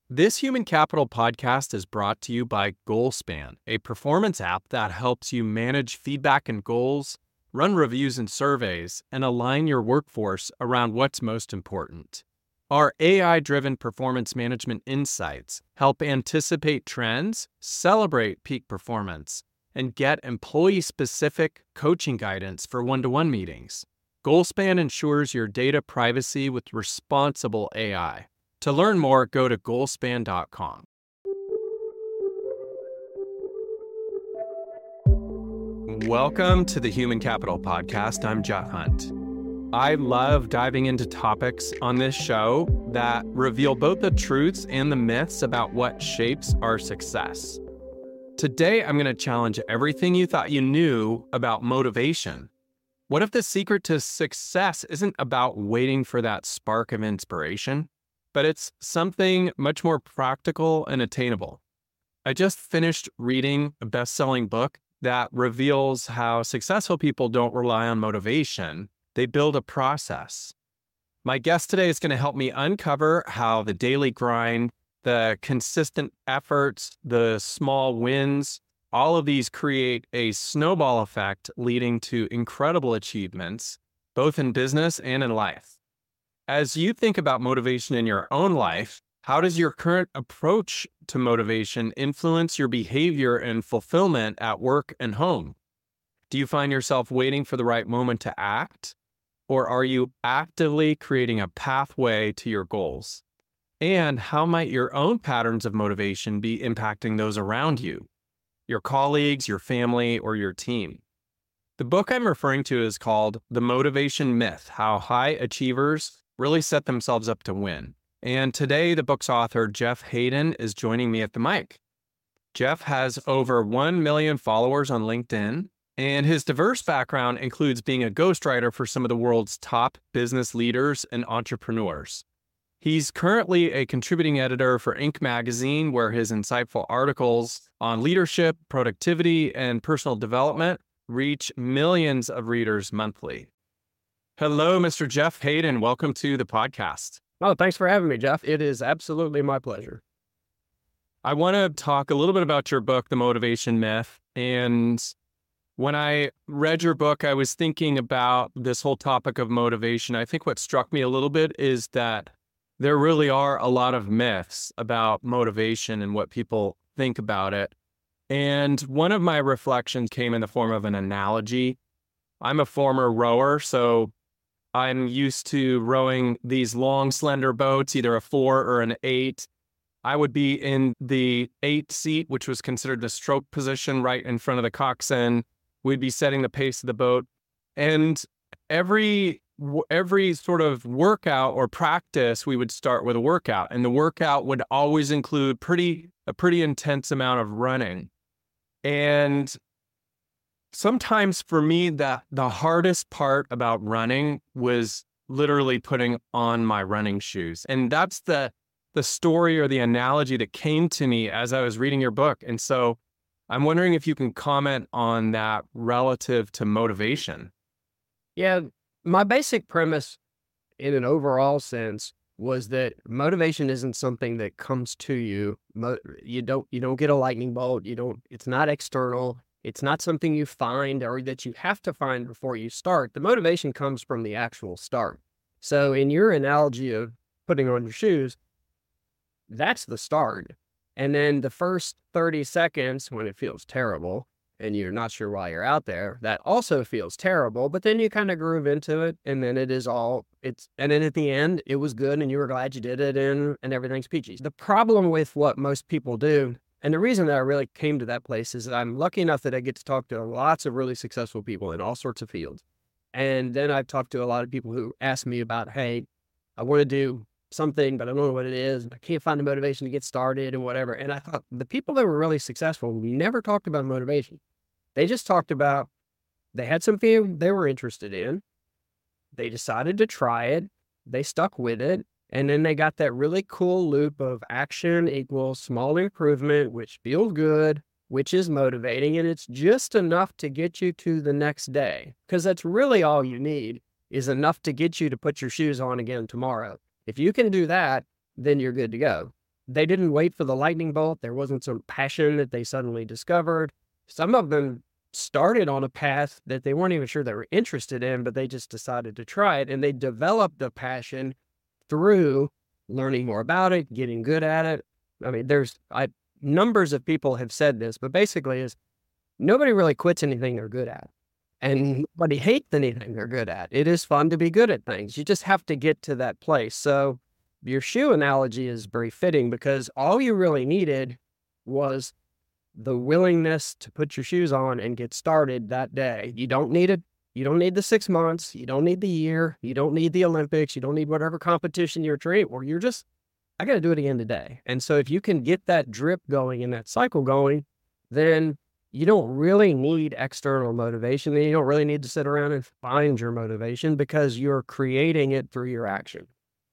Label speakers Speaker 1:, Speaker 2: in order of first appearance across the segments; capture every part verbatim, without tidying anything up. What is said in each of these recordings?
Speaker 1: This Human Capital podcast is brought to you by Goalspan, a performance app that helps you manage feedback and goals, run reviews and surveys, and align your workforce around what's most important. Our A I-driven performance management insights help anticipate trends, celebrate peak performance, and get employee-specific coaching guidance for one-to-one meetings. Goalspan ensures your data privacy with responsible A I. To learn more, go to goalspan dot com. Welcome to the Human Capital Podcast. I'm Jeff Hunt. I love diving into topics on this show that reveal both the truths and the myths about what shapes our success. Today, I'm going to challenge everything you thought you knew about motivation. What if the secret to success isn't about waiting for that spark of inspiration, but it's something much more practical and attainable? I just finished reading a best-selling book that reveals how successful people don't rely on motivation. They build a process. My guest today is going to help me uncover how the daily grind, the consistent efforts, the small wins, all of these create a snowball effect leading to incredible achievements, both in business and in life. As you think about motivation in your own life, how does your current approach to motivation influence your behavior and fulfillment at work and home? Do you find yourself waiting for the right moment to act? Or are you actively creating a pathway to your goals? And how might your own patterns of motivation be impacting those around you, your colleagues, your family, or your team? The book I'm referring to is called The Motivation Myth: How High Achievers Really Set Themselves Up to Win. And today, the book's author, Jeff Haden, is joining me at the mic. Jeff has over one million followers on LinkedIn, and his diverse background includes being a ghostwriter for some of the world's top business leaders and entrepreneurs. He's currently a contributing editor for Inc magazine, where his insightful articles on leadership, productivity, and personal development reach millions of readers monthly. Hello, Mister Jeff Haden. Welcome to the podcast.
Speaker 2: Oh, thanks for having me, Jeff. It is absolutely my pleasure.
Speaker 1: I want to talk a little bit about your book, The Motivation Myth. And when I read your book, I was thinking about this whole topic of motivation. I think what struck me a little bit is that there really are a lot of myths about motivation and what people think about it. And one of my reflections came in the form of an analogy. I'm a former rower, so I'm used to rowing these long, slender boats, either a four or an eight. I would be in the eight seat, which was considered the stroke position, right in front of the coxswain. We'd be setting the pace of the boat. And every every sort of workout or practice, we would start with a workout. And the workout would always include pretty a pretty intense amount of running. And sometimes for me, that the hardest part about running was literally putting on my running shoes. And that's the the story or the analogy that came to me as I was reading your book. And so I'm wondering if you can comment on that relative to motivation.
Speaker 2: Yeah, my basic premise in an overall sense was that motivation isn't something that comes to you. Mo- you don't you don't get a lightning bolt. You don't. It's not external. It's not something you find or that you have to find before you start. The motivation comes from the actual start. So in your analogy of putting on your shoes, that's the start. And then the first thirty seconds when it feels terrible and you're not sure why you're out there, that also feels terrible, but then you kind of groove into it, and then it is all, it's, and then at the end, it was good and you were glad you did it, and, and everything's peachy. The problem with what most people do, and the reason that I really came to that place, is that I'm lucky enough that I get to talk to lots of really successful people in all sorts of fields. And then I've talked to a lot of people who ask me about, hey, I want to do something, but I don't know what it is, and I can't find the motivation to get started and whatever. And I thought the people that were really successful never talked about motivation. They just talked about they had something they were interested in. They decided to try it. They stuck with it. And then they got that really cool loop of action equals small improvement, which feels good, which is motivating. And it's just enough to get you to the next day. Because that's really all you need, is enough to get you to put your shoes on again tomorrow. If you can do that, then you're good to go. they didn't wait for the lightning bolt. There wasn't some passion that they suddenly discovered. Some of them started on a path that they weren't even sure they were interested in, but they just decided to try it, and they developed a passion through learning more about it, getting good at it. I mean, there's I numbers of people have said this, but basically is nobody really quits anything they're good at. And nobody hates anything they're good at. It is fun to be good at things. You just have to get to that place. So your shoe analogy is very fitting because all you really needed was the willingness to put your shoes on and get started that day. You don't need it. You don't need the six months. You don't need the year. You don't need the Olympics. You don't need whatever competition you're training for. You're just, I got to do it again today. And so if you can get that drip going and that cycle going, then you don't really need external motivation. You don't really need to sit around and find your motivation because you're creating it through your action.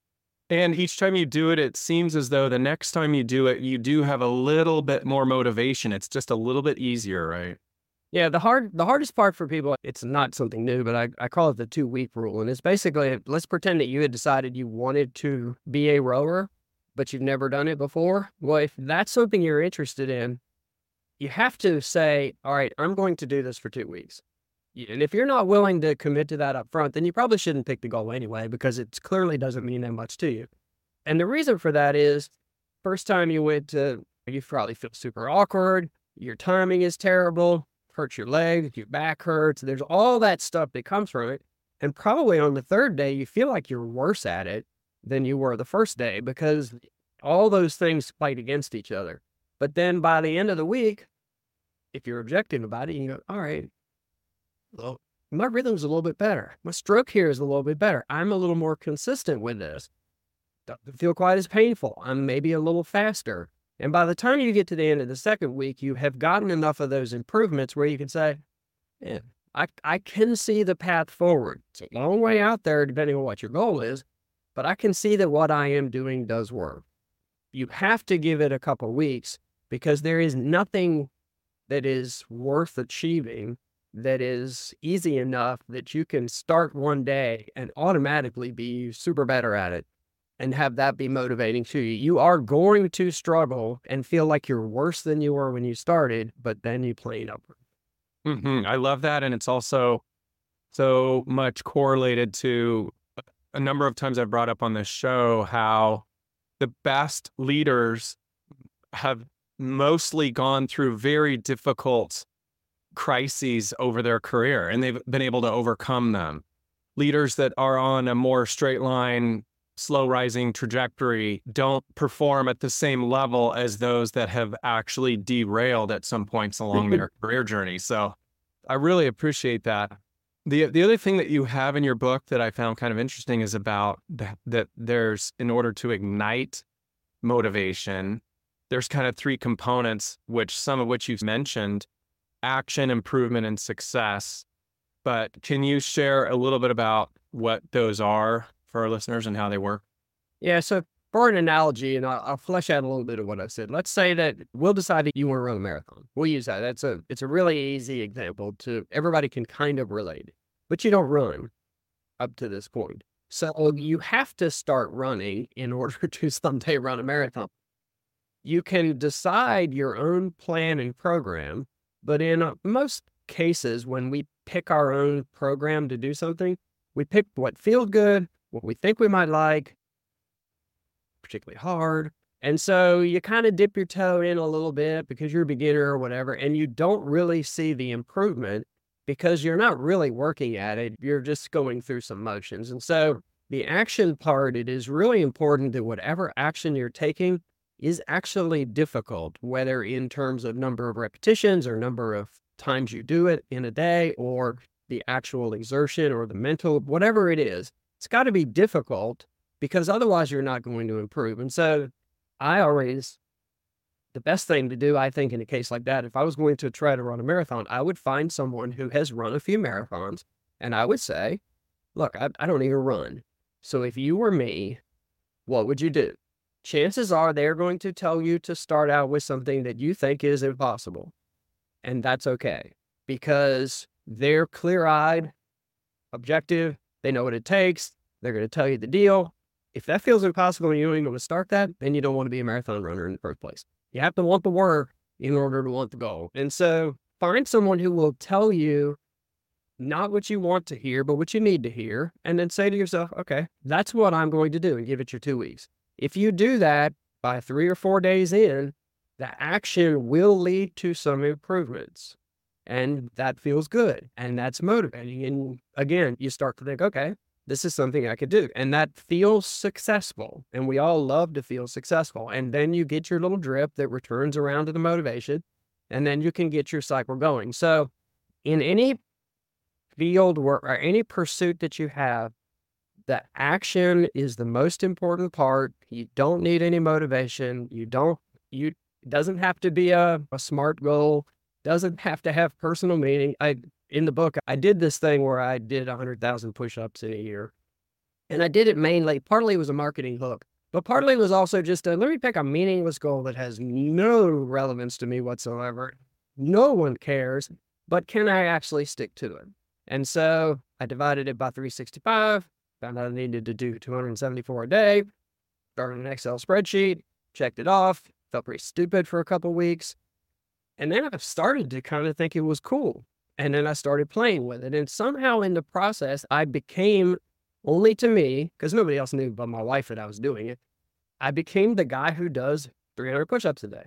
Speaker 1: And each time you do it, it seems as though the next time you do it, you do have a little bit more motivation. It's just a little bit easier, right?
Speaker 2: Yeah, the hard, the hardest part for people, it's not something new, but I, I call it the two-week rule. And it's basically, let's pretend that you had decided you wanted to be a rower, but you've never done it before. Well, if that's something you're interested in, you have to say, all right, I'm going to do this for two weeks. And if you're not willing to commit to that up front, then you probably shouldn't pick the goal anyway, because it clearly doesn't mean that much to you. And the reason for that is, first time you went to, you probably feel super awkward, your timing is terrible, hurts your leg, your back hurts, there's all that stuff that comes from it. And probably on the third day, you feel like you're worse at it than you were the first day, because all those things fight against each other. But then by the end of the week, if you're objective about it, you go, all right, well, my rhythm's a little bit better. My stroke here is a little bit better. I'm a little more consistent with this. Doesn't feel quite as painful. I'm maybe a little faster. And by the time you get to the end of the second week, you have gotten enough of those improvements where you can say, yeah, I, I can see the path forward. It's a long way out there, depending on what your goal is, but I can see that what I am doing does work. You have to give it a couple weeks because there is nothing that is worth achieving that is easy enough that you can start one day and automatically be super better at it and have that be motivating to you. You are going to struggle and feel like you're worse than you were when you started, but then you plane up.
Speaker 1: Mm-hmm. I love that. And it's also so much correlated to a number of times I've brought up on this show how the best leaders have mostly gone through very difficult crises over their career, and they've been able to overcome them. Leaders that are on a more straight line, slow rising trajectory don't perform at the same level as those that have actually derailed at some points along their career journey. So I really appreciate that. The the other thing that you have in your book that I found kind of interesting is about that, that there's, in order to ignite motivation, there's kind of three components, which some of which you've mentioned: action, improvement, and success. But can you share a little bit about what those are for our listeners and how they work?
Speaker 2: Yeah, so for an analogy, and I'll, I'll flesh out a little bit of what I said. Let's say that we'll decide that you want to run a marathon. We'll use that. That's a it's a really easy example to everybody can kind of relate. But you don't run up to this point. So you have to start running in order to someday run a marathon. You can decide your own plan and program, but in uh, most cases, when we pick our own program to do something, we pick what feels good, what we think we might like, particularly hard. And so you kind of dip your toe in a little bit because you're a beginner or whatever, and you don't really see the improvement because you're not really working at it. You're just going through some motions. And so the action part, it is really important that whatever action you're taking is actually difficult, whether in terms of number of repetitions or number of times you do it in a day or the actual exertion or the mental, whatever it is, it's got to be difficult because otherwise you're not going to improve. And so I always, the best thing to do, I think, in a case like that, if I was going to try to run a marathon, I would find someone who has run a few marathons and I would say, look, I, I don't even run. So if you were me, what would you do? Chances are they're going to tell you to start out with something that you think is impossible. And that's okay because they're clear-eyed, objective, they know what it takes, they're going to tell you the deal, If that feels impossible and you don't even want to start that, then you don't want to be a marathon runner in the first place. You have to want the work in order to want the goal. And so find someone who will tell you not what you want to hear, but what you need to hear. And then say to yourself, okay, that's what I'm going to do, and give it your two weeks. If you do that by three or four days in, the action will lead to some improvements. And that feels good. And that's motivating. And again, you start to think, okay, this is something I could do. And that feels successful. And we all love to feel successful. And then you get your little drip that returns around to the motivation. And then you can get your cycle going. So in any field work or any pursuit that you have, the action is the most important part. You don't need any motivation. You don't, you, it doesn't have to be a, a SMART goal. Doesn't have to have personal meaning. I, in the book, I did this thing where I did one hundred thousand push-ups in a year. And I did it mainly, partly it was a marketing hook, but partly it was also just a, let me pick a meaningless goal that has no relevance to me whatsoever. No one cares, but can I actually stick to it? And so I divided it by three hundred sixty-five, found out I needed to do two hundred seventy-four a day, started an Excel spreadsheet, checked it off, felt pretty stupid for a couple of weeks. And then I started to kind of think it was cool. And then I started playing with it. And somehow in the process, I became, only to me, because nobody else knew but my wife that I was doing it, I became the guy who does three hundred push-ups a day.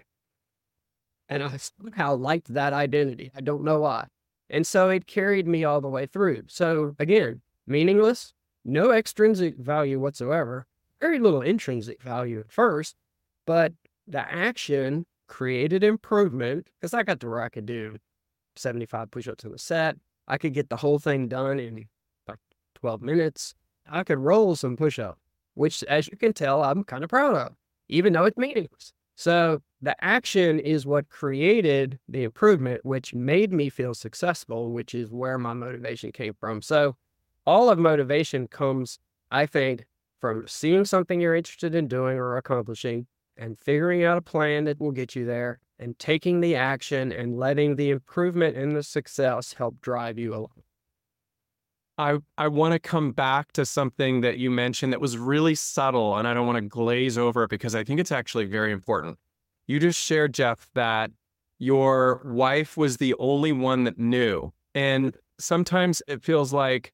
Speaker 2: And I somehow liked that identity. I don't know why. And so it carried me all the way through. So again, meaningless, no extrinsic value whatsoever, very little intrinsic value at first, but the action created improvement, because I got to where I could do seventy-five push-ups in a set. I could get the whole thing done in about twelve minutes. I could roll some push-ups, which, as you can tell, I'm kind of proud of, even though it's meaningless. So the action is what created the improvement, which made me feel successful, which is where my motivation came from. So all of motivation comes, I think, from seeing something you're interested in doing or accomplishing, and figuring out a plan that will get you there, and taking the action and letting the improvement and the success help drive you along.
Speaker 1: I, I want to come back to something that you mentioned that was really subtle, and I don't want to glaze over it because I think it's actually very important. You just shared, Jeff, that your wife was the only one that knew. And sometimes it feels like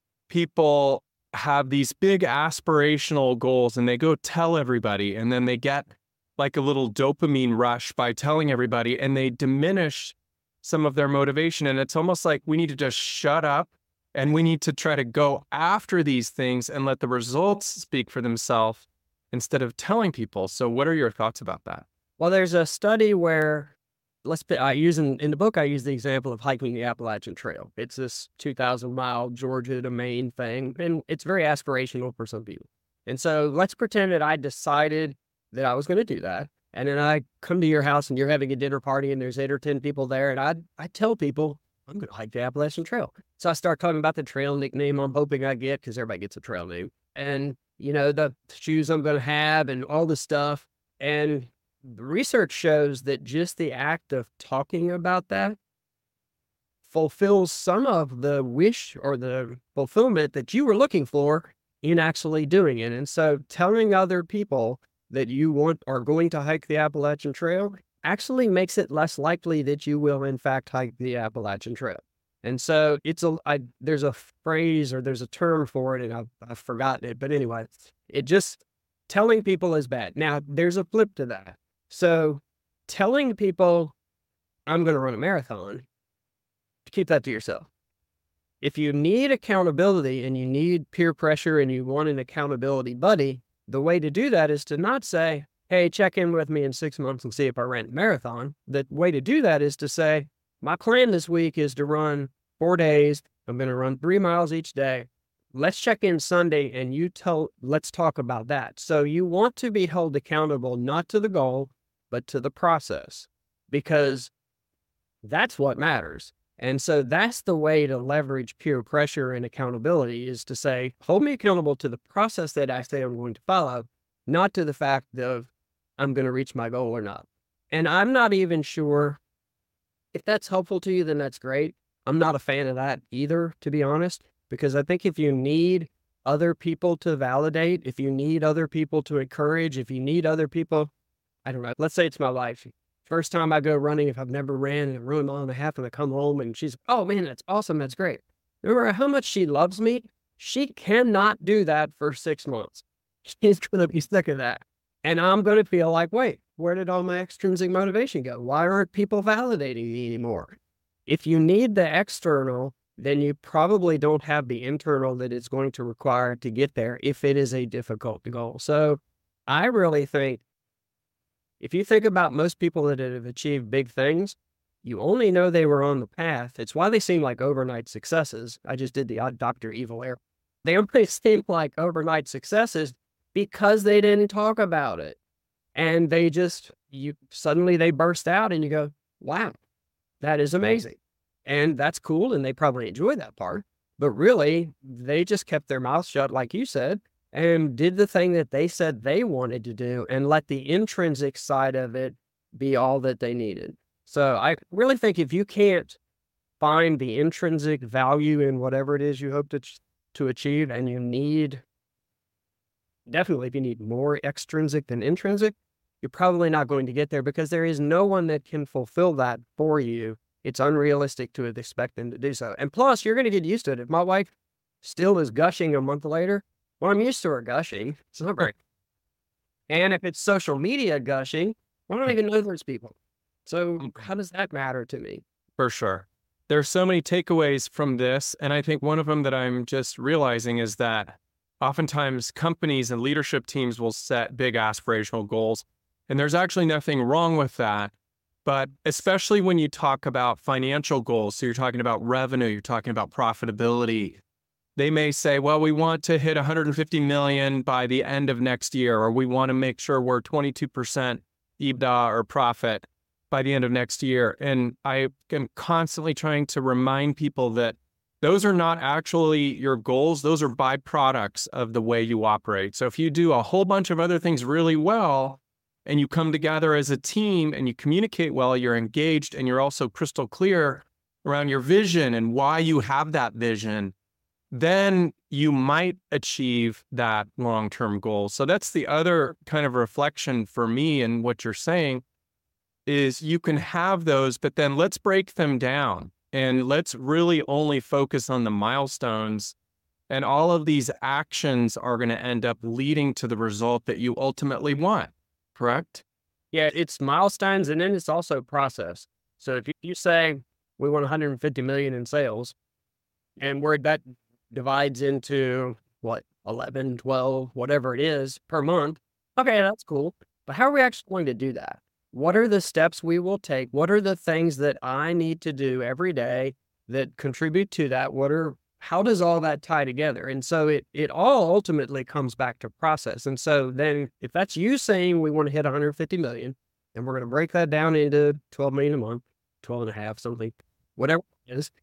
Speaker 1: people have these big aspirational goals and they go tell everybody, and then they get like a little dopamine rush by telling everybody, and they diminish some of their motivation. And it's almost like we need to just shut up and we need to try to go after these things and let the results speak for themselves instead of telling people. So what are your thoughts about that?
Speaker 2: Well, there's a study where, let's put, I use in, in the book, I use the example of hiking the Appalachian Trail. It's this two thousand mile Georgia to Maine thing, and it's very aspirational for some people. And so let's pretend that I decided that I was going to do that. And then I come to your house and you're having a dinner party and there's eight or ten people there. And I I tell people, I'm going to hike the Appalachian Trail. So I start talking about the trail nickname I'm hoping I get, because everybody gets a trail name. And, you know, the shoes I'm going to have and all the stuff. And the research shows that just the act of talking about that fulfills some of the wish or the fulfillment that you were looking for in actually doing it. And so telling other people that you want are going to hike the Appalachian Trail actually makes it less likely that you will in fact hike the Appalachian Trail. And so it's a, I, there's a phrase or there's a term for it, and I've, I've forgotten it, but anyway, it just, telling people is bad. Now there's a flip to that. So telling people I'm going to run a marathon, keep that to yourself. If you need accountability and you need peer pressure and you want an accountability buddy, the way to do that is to not say, hey, check in with me in six months and see if I ran a marathon. The way to do that is to say, my plan this week is to run four days. I'm going to run three miles each day. Let's check in Sunday and you tell, let's talk about that. So you want to be held accountable, not to the goal, but to the process, because that's what matters. And so that's the way to leverage peer pressure and accountability, is to say, hold me accountable to the process that I say I'm going to follow, not to the fact of I'm going to reach my goal or not. And I'm not even sure if that's helpful to you, then that's great. I'm not a fan of that either, to be honest, because I think if you need other people to validate, if you need other people to encourage, if you need other people, I don't know, let's say it's my wife. First time I go running, if I've never ran in a really mile and a half and I come home and she's, oh man, that's awesome. That's great. Remember how much she loves me? She cannot do that for six months. She's going to be sick of that. And I'm going to feel like, wait, where did all my extrinsic motivation go? Why aren't people validating me anymore? If you need the external, then you probably don't have the internal that it's going to require to get there if it is a difficult goal. So I really think if you think about most people that have achieved big things, you only know they were on the path. It's why they seem like overnight successes. I just did the odd Doctor Evil there. They only seem like overnight successes because they didn't talk about it. And they just, you suddenly they burst out and you go, wow, that is amazing. And that's cool. And they probably enjoy that part. But really, they just kept their mouth shut, like you said, and did the thing that they said they wanted to do and let the intrinsic side of it be all that they needed. So I really think if you can't find the intrinsic value in whatever it is you hope to, to achieve, and you need, definitely if you need more extrinsic than intrinsic, you're probably not going to get there because there is no one that can fulfill that for you. It's unrealistic to expect them to do so. And plus, you're going to get used to it. If my wife still is gushing a month later, well, I'm used to her gushing. It's not right. And if it's social media gushing, I don't even know those people. So how does that matter to me?
Speaker 1: For sure. There's so many takeaways from this. And I think one of them that I'm just realizing is that oftentimes companies and leadership teams will set big aspirational goals. And there's actually nothing wrong with that. But especially when you talk about financial goals, so you're talking about revenue, you're talking about profitability, they may say, well, we want to hit one hundred fifty million by the end of next year, or we want to make sure we're twenty-two percent EBITDA or profit by the end of next year. And I am constantly trying to remind people that those are not actually your goals. Those are byproducts of the way you operate. So if you do a whole bunch of other things really well, and you come together as a team and you communicate well, you're engaged, and you're also crystal clear around your vision and why you have that vision, then you might achieve that long-term goal. So that's the other kind of reflection for me in what you're saying is you can have those, but then let's break them down and let's really only focus on the milestones. And all of these actions are going to end up leading to the result that you ultimately want, correct?
Speaker 2: Yeah, it's milestones, and then it's also process. So if you, you say we want one hundred fifty million in sales, and where that divides into what, eleven, twelve, whatever it is per month. Okay, that's cool. But how are we actually going to do that? What are the steps we will take? What are the things that I need to do every day that contribute to that? What are, how does all that tie together? And so it, it all ultimately comes back to process. And so then if that's you saying we want to hit one hundred fifty million and we're going to break that down into twelve million a month, twelve and a half, something, whatever it is.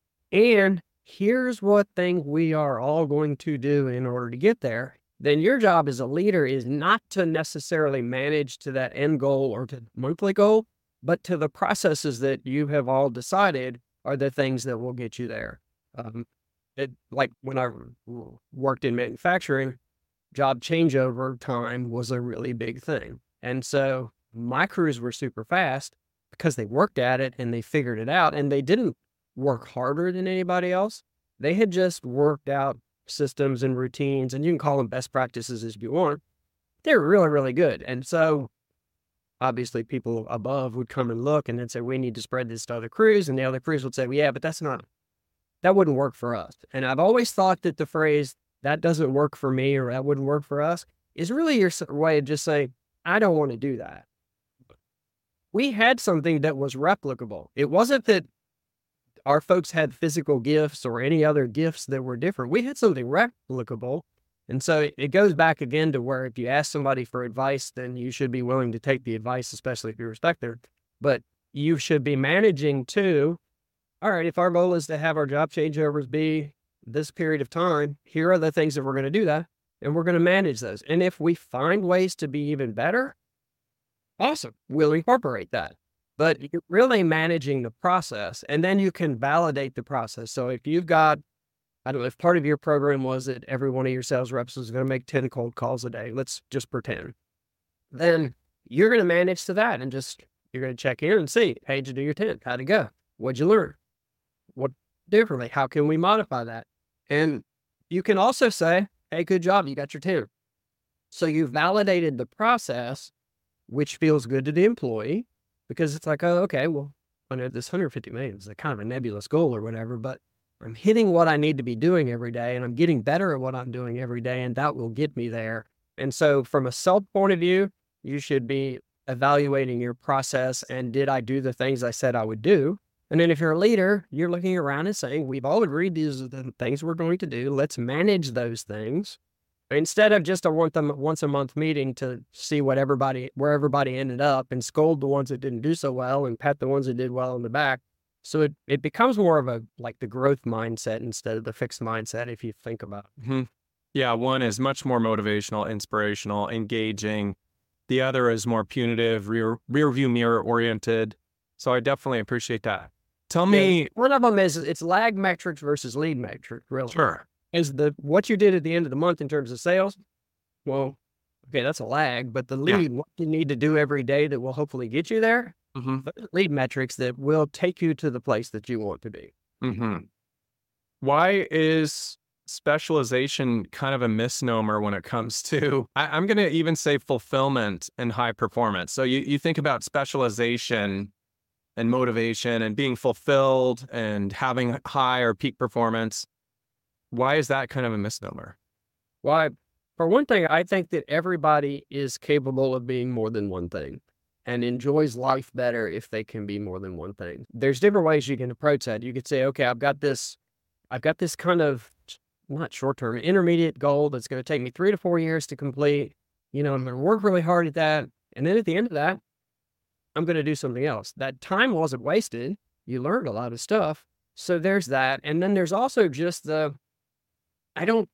Speaker 2: And here's what thing we are all going to do in order to get there. Then your job as a leader is not to necessarily manage to that end goal or to the monthly goal, but to the processes that you have all decided are the things that will get you there. Um, it, like when I worked in manufacturing, job changeover time was a really big thing. And so my crews were super fast because they worked at it and they figured it out, and they didn't work harder than anybody else. They had just worked out systems and routines, and you can call them best practices as you want. They're really, really good. And so obviously people above would come and look and then say, we need to spread this to other crews. And the other crews would say, well, yeah, but that's not, that wouldn't work for us. And I've always thought that the phrase, that doesn't work for me, or that wouldn't work for us, is really your way of just saying, I don't want to do that. We had something that was replicable. It wasn't that our folks had physical gifts or any other gifts that were different. We had something replicable. And so it goes back again to where if you ask somebody for advice, then you should be willing to take the advice, especially if you respect them. But you should be managing to, all right, if our goal is to have our job changeovers be this period of time, here are the things that we're going to do that, and we're going to manage those. And if we find ways to be even better, awesome, we'll incorporate that. But you're really managing the process, and then you can validate the process. So if you've got, I don't know if part of your program was that every one of your sales reps was going to make ten cold calls a day. Let's just pretend. Then you're going to manage to that and just, you're going to check in and see, hey, did you do your ten? How'd it go? What'd you learn? What differently? How can we modify that? And you can also say, hey, good job. You got your ten. So you validated the process, which feels good to the employee because it's like, oh, okay, well, I know this one hundred fifty million is a kind of a nebulous goal or whatever, but I'm hitting what I need to be doing every day and I'm getting better at what I'm doing every day. And that will get me there. And so from a self point of view, you should be evaluating your process and did I do the things I said I would do? And then if you're a leader, you're looking around and saying, we've all agreed these are the things we're going to do. Let's manage those things. Instead of just a once a month meeting to see what everybody, where everybody ended up and scold the ones that didn't do so well and pat the ones that did well in the back. So it, it becomes more of a, like the growth mindset instead of the fixed mindset, if you think about it.
Speaker 1: Mm-hmm. Yeah. One is much more motivational, inspirational, engaging. The other is more punitive, rear, rear view mirror oriented. So I definitely appreciate that. Tell me.
Speaker 2: Yeah, one of them is it's lag metrics versus lead metric, really.
Speaker 1: Sure.
Speaker 2: Is the what you did at the end of the month in terms of sales? Well, okay, that's a lag, but the lead, yeah. what you need to do every day that will hopefully get you there, mm-hmm. lead metrics that will take you to the place that you want to be.
Speaker 1: Mm-hmm. Why is specialization kind of a misnomer when it comes to, I, I'm going to even say fulfillment and high performance. So you, you think about specialization and motivation and being fulfilled and having high or peak performance. Why is that kind of a misnomer?
Speaker 2: Why? For one thing, I think that everybody is capable of being more than one thing and enjoys life better if they can be more than one thing. There's different ways you can approach that. You could say, okay, I've got this, I've got this kind of not short-term, intermediate goal that's going to take me three to four years to complete. You know, I'm going to work really hard at that. And then at the end of that, I'm going to do something else. That time wasn't wasted. You learned a lot of stuff. So there's that. And then there's also just the, I don't,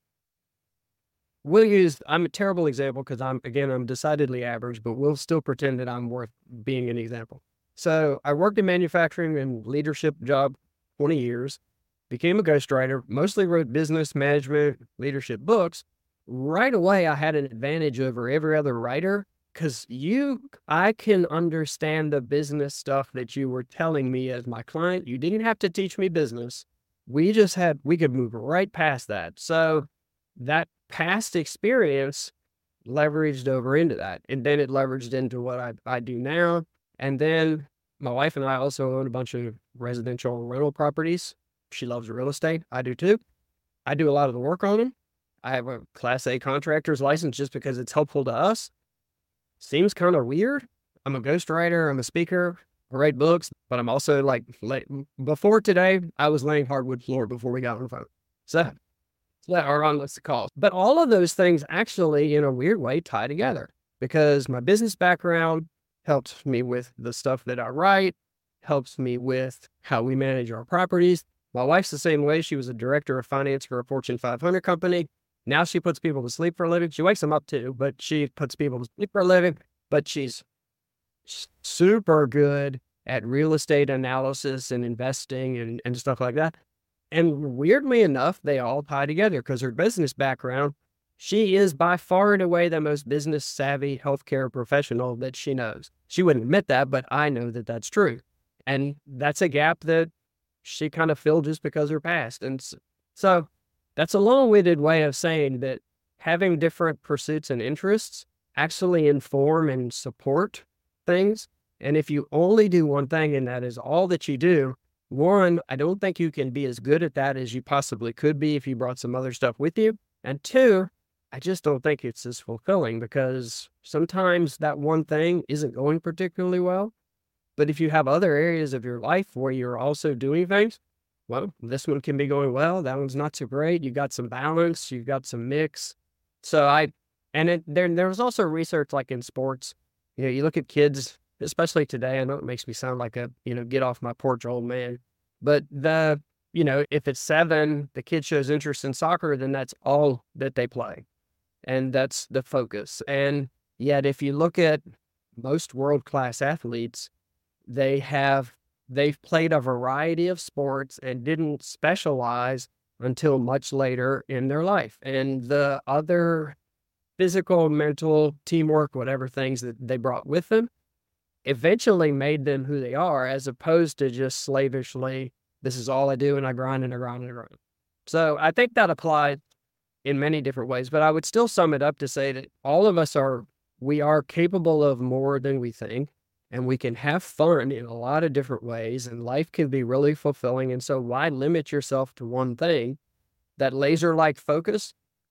Speaker 2: we'll use, I'm a terrible example because I'm, again, I'm decidedly average, but we'll still pretend that I'm worth being an example. So I worked in manufacturing and leadership job twenty years, became a ghostwriter, mostly wrote business management, leadership books. Right away, I had an advantage over every other writer because you, I can understand the business stuff that you were telling me as my client. You didn't have to teach me business. We just had, we could move right past that. So that past experience leveraged over into that. And then it leveraged into what I, I do now. And then my wife and I also own a bunch of residential rental properties. She loves real estate. I do too. I do a lot of the work on them. I have a Class A contractor's license just because it's helpful to us. Seems kind of weird. I'm a ghostwriter. I'm a speaker. I write books, but I'm also like, late, before today, I was laying hardwood floor before we got on the phone. So, so that are on list of calls. But all of those things actually, in a weird way, tie together because my business background helps me with the stuff that I write, helps me with how we manage our properties. My wife's the same way. She was a director of finance for a Fortune five hundred company. Now she puts people to sleep for a living. She wakes them up too, but she puts people to sleep for a living. But she's super good at real estate analysis and investing and, and stuff like that. And weirdly enough, they all tie together because her business background, she is by far and away the most business savvy healthcare professional that she knows. She wouldn't admit that, but I know that that's true. And that's a gap that she kind of filled just because of her past. And so that's a long-winded way of saying that having different pursuits and interests actually inform and support things. And if you only do one thing and that is all that you do, one, I don't think you can be as good at that as you possibly could be if you brought some other stuff with you. And two, I just don't think it's as fulfilling because sometimes that one thing isn't going particularly well. But if you have other areas of your life where you're also doing things, well, this one can be going well. That one's not so great. You got some balance. You've got some mix. So I, and it, there, there was also research like in sports. You know, you look at kids, especially today. I know it makes me sound like a, you know, get off my porch old man. But the, you know, if it's seven, the kid shows interest in soccer, then that's all that they play. And that's the focus. And yet, if you look at most world-class athletes, they have, they've played a variety of sports and didn't specialize until much later in their life. And the other physical, mental, teamwork, whatever things that they brought with them eventually made them who they are, as opposed to just slavishly, this is all I do and I grind and I grind and I grind. So I think that applies in many different ways, but I would still sum it up to say that all of us are, we are capable of more than we think, and we can have fun in a lot of different ways, and life can be really fulfilling. And so why limit yourself to one thing? That laser-like focus,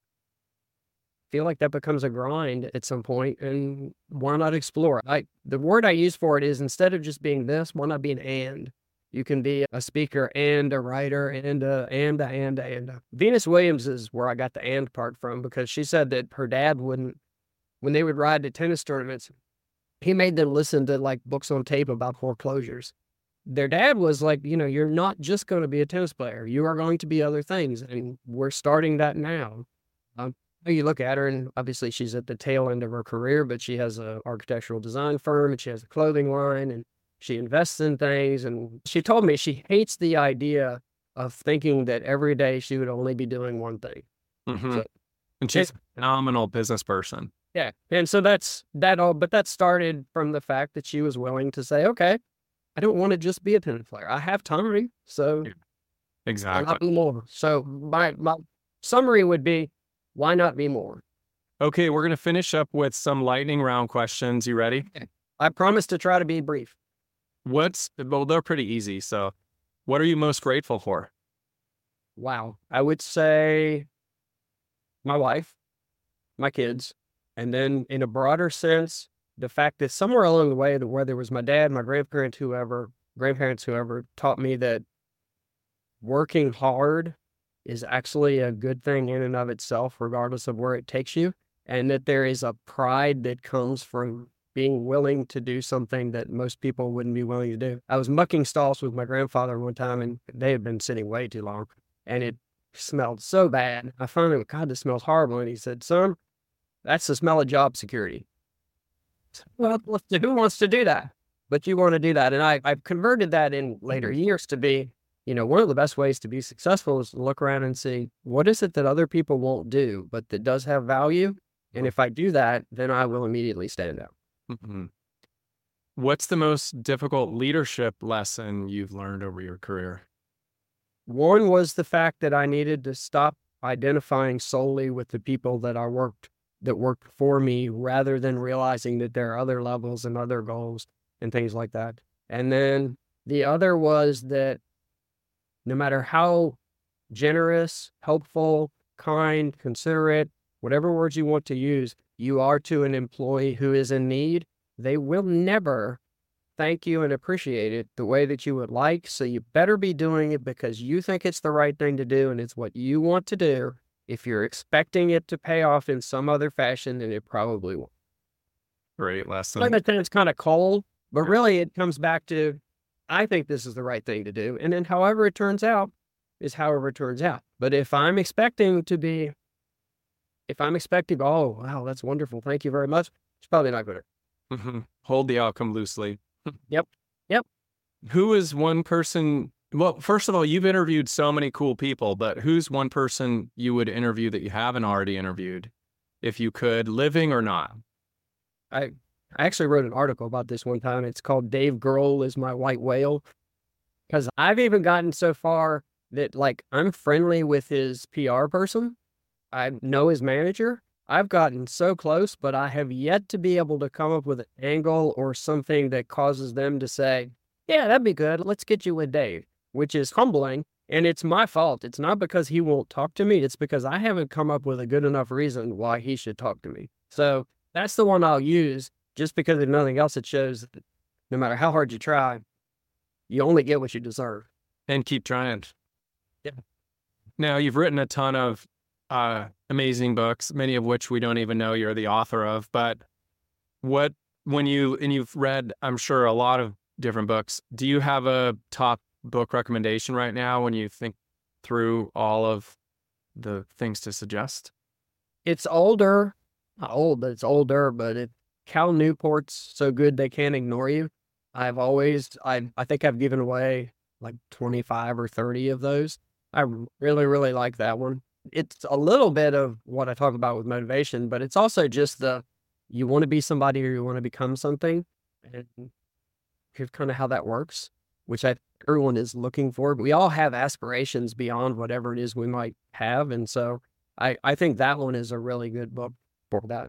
Speaker 2: I feel like that becomes a grind at some point, and why not explore? I, the word I use for it is, instead of just being this, why not be an and? You can be a speaker and a writer and a, and a, and a, and a. Venus Williams is where I got the and part from, because she said that her dad wouldn't, when they would ride to tennis tournaments, he made them listen to like books on tape about foreclosures. Their dad was like, you know, you're not just going to be a tennis player. You are going to be other things. And we're starting that now. Um, you look at her, and obviously she's at the tail end of her career, but she has an architectural design firm, and she has a clothing line, and she invests in things. And she told me she hates the idea of thinking that every day she would only be doing one thing.
Speaker 1: Mm-hmm.
Speaker 2: So,
Speaker 1: and she's
Speaker 2: it,
Speaker 1: a phenomenal business person.
Speaker 2: Yeah. And so that's that all, but that started from the fact that she was willing to say, okay, I don't want to just be a tennis player. I have time. So
Speaker 1: exactly.
Speaker 2: Why not be more? So my, my summary would be, why not be more?
Speaker 1: Okay. We're going to finish up with some lightning round questions. You ready?
Speaker 2: Okay. I promise to try to be brief.
Speaker 1: What's, well, they're pretty easy. So what are you most grateful for?
Speaker 2: Wow. I would say my wife, my kids, and then in a broader sense, the fact that somewhere along the way, whether it was my dad, my grandparents, whoever, grandparents, whoever, taught me that working hard is actually a good thing in and of itself, regardless of where it takes you. And that there is a pride that comes from being willing to do something that most people wouldn't be willing to do. I was mucking stalls with my grandfather one time, and they had been sitting way too long, and it smelled so bad. I finally went, God, this smells horrible. And he said, son, that's the smell of job security. Well, who wants to do that? But you want to do that. And I, I've converted that in later years to be, you know, one of the best ways to be successful is to look around and see, what is it that other people won't do, but that does have value? And if I do that, then I will immediately stand out.
Speaker 1: Mm-hmm. What's the most difficult leadership lesson you've learned over your career?
Speaker 2: One was the fact that I needed to stop identifying solely with the people that I worked that worked for me, rather than realizing that there are other levels and other goals and things like that. And then the other was that no matter how generous, helpful, kind, considerate, whatever words you want to use, you are to an employee who is in need, they will never thank you and appreciate it the way that you would like. So you better be doing it because you think it's the right thing to do and it's what you want to do. If you're expecting it to pay off in some other fashion, then it probably won't.
Speaker 1: Great lesson.
Speaker 2: Like that, it's kind of cold, but really it comes back to, I think this is the right thing to do. And then however it turns out is however it turns out. But if I'm expecting to be, if I'm expecting, oh, wow, that's wonderful, thank you very much, it's probably not good.
Speaker 1: Mm-hmm. Hold the outcome loosely.
Speaker 2: Yep. Yep.
Speaker 1: Who is one person? Well, first of all, you've interviewed so many cool people, but who's one person you would interview that you haven't already interviewed, if you could, living or not?
Speaker 2: I I actually wrote an article about this one time. It's called Dave Grohl is My White Whale. Because I've even gotten so far that, like, I'm friendly with his P R person. I know his manager. I've gotten so close, but I have yet to be able to come up with an angle or something that causes them to say, yeah, that'd be good. Let's get you with Dave, which is humbling. And it's my fault. It's not because he won't talk to me. It's because I haven't come up with a good enough reason why he should talk to me. So that's the one I'll use, just because if nothing else, it shows that no matter how hard you try, you only get what you deserve.
Speaker 1: And keep trying.
Speaker 2: Yeah.
Speaker 1: Now, you've written a ton of uh, amazing books, many of which we don't even know you're the author of. But what, when you, and you've read, I'm sure, a lot of different books, do you have a top book recommendation right now when you think through all of the things to suggest?
Speaker 2: It's older, not old, but it's older, but it, Cal Newport's So Good They Can't Ignore You. I've always, I I think I've given away like twenty-five or thirty of those. I really, really like that one. It's a little bit of what I talk about with motivation, but it's also just the, you want to be somebody or you want to become something. And here's kind of how that works, which I everyone is looking for. But we all have aspirations beyond whatever it is we might have. And so I, I think that one is a really good book for that.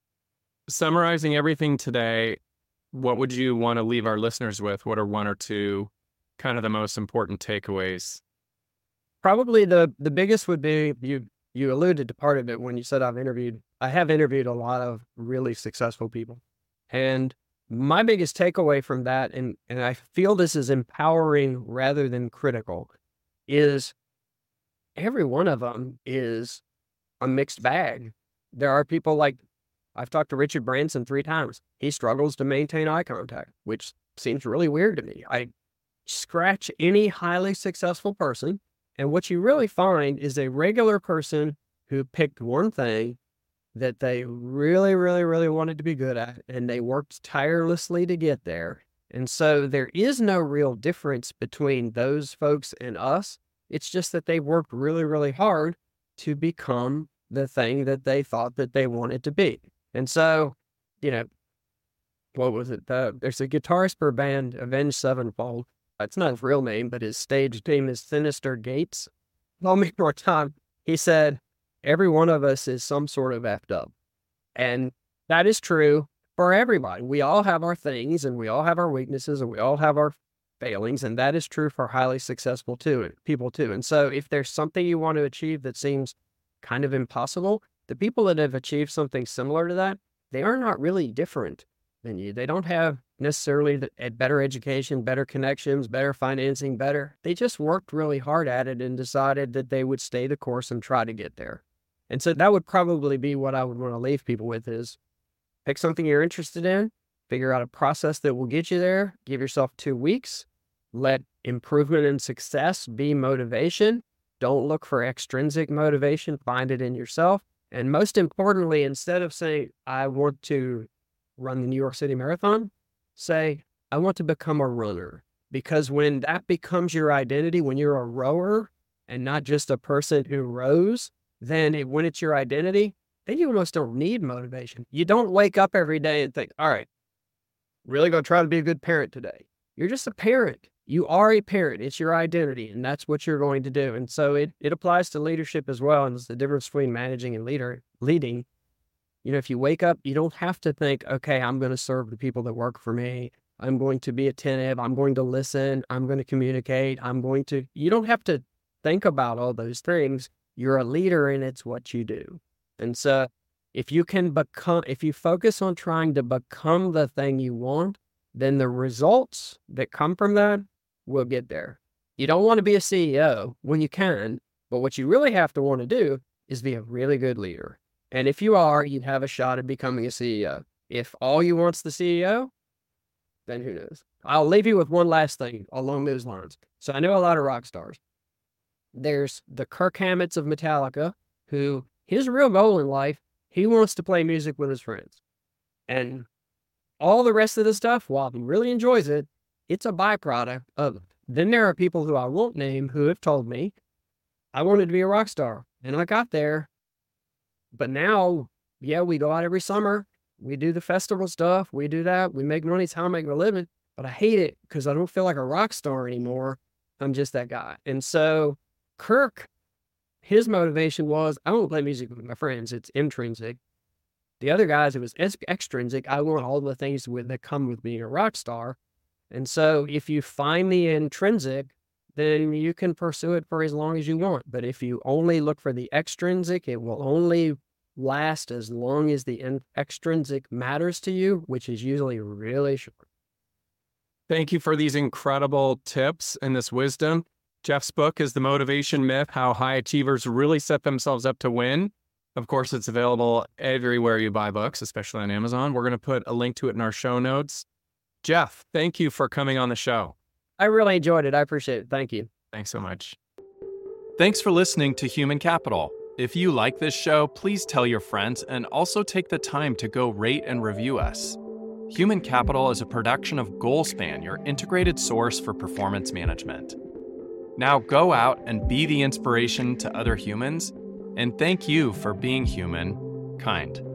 Speaker 1: Summarizing everything today, what would you want to leave our listeners with? What are one or two kind of the most important takeaways?
Speaker 2: Probably the the biggest would be, you you alluded to part of it when you said I've interviewed, I have interviewed a lot of really successful people. And my biggest takeaway from that, and, and I feel this is empowering rather than critical, is every one of them is a mixed bag. There are people like, I've talked to Richard Branson three times. He struggles to maintain eye contact, which seems really weird to me. I scratch any highly successful person, and what you really find is a regular person who picked one thing that they really, really, really wanted to be good at, and they worked tirelessly to get there. And so there is no real difference between those folks and us. It's just that they worked really, really hard to become the thing that they thought that they wanted to be. And so, you know, what was it? Uh, there's a guitarist for a band, Avenged Sevenfold. It's not his real name, but his stage name is Sinister Gates. Told me one time, he said, every one of us is some sort of effed up. And that is true for everybody. We all have our things, and we all have our weaknesses, and we all have our failings. And that is true for highly successful too, people too. And so if there's something you want to achieve that seems kind of impossible, the people that have achieved something similar to that, they are not really different than you. They don't have necessarily the, a better education, better connections, better financing, better. They just worked really hard at it and decided that they would stay the course and try to get there. And so that would probably be what I would want to leave people with, is pick something you're interested in, figure out a process that will get you there, give yourself two weeks, let improvement and success be motivation. Don't look for extrinsic motivation, find it in yourself. And most importantly, instead of saying, I want to run the New York City Marathon, say, I want to become a runner. Because when that becomes your identity, when you're a rower and not just a person who rows, then it, when it's your identity, then you almost don't need motivation. You don't wake up every day and think, all right, really going to try to be a good parent today. You're just a parent. You are a parent. It's your identity, and that's what you're going to do. And so it, it applies to leadership as well. And it's the difference between managing and leader leading. You know, if you wake up, you don't have to think, okay, I'm going to serve the people that work for me. I'm going to be attentive. I'm going to listen. I'm going to communicate. I'm going to, you don't have to think about all those things. You're a leader, and it's what you do. And so if you can become, if you focus on trying to become the thing you want, then the results that come from that will get there. You don't want to be a C E O when you can, but what you really have to want to do is be a really good leader. And if you are, you'd have a shot at becoming a C E O. If all you want's the C E O, then who knows? I'll leave you with one last thing along those lines. So I know a lot of rock stars. There's the Kirk Hammett's of Metallica, who his real goal in life, he wants to play music with his friends. And all the rest of the stuff, while he really enjoys it, it's a byproduct of it. Then there are people who I won't name who have told me, I wanted to be a rock star, and I got there. But now, yeah, we go out every summer. We do the festival stuff. We do that. We make money. It's how I make a living. But I hate it because I don't feel like a rock star anymore. I'm just that guy. And so Kirk, his motivation was, I won't play music with my friends. It's intrinsic. The other guys, it was extrinsic. I want all the things with, that come with being a rock star. And so if you find the intrinsic, then you can pursue it for as long as you want. But if you only look for the extrinsic, it will only last as long as the in- extrinsic matters to you, which is usually really short.
Speaker 1: Thank you for these incredible tips and this wisdom. Jeff's book is The Motivation Myth, How High Achievers Really Set Themselves Up to Win. Of course, it's available everywhere you buy books, especially on Amazon. We're going to put a link to it in our show notes. Jeff, thank you for coming on the show.
Speaker 2: I really enjoyed it. I appreciate it. Thank you.
Speaker 1: Thanks so much. Thanks for listening to Human Capital. If you like this show, please tell your friends and also take the time to go rate and review us. Human Capital is a production of Goalspan, your integrated source for performance management. Now go out and be the inspiration to other humans, and thank you for being human, kind.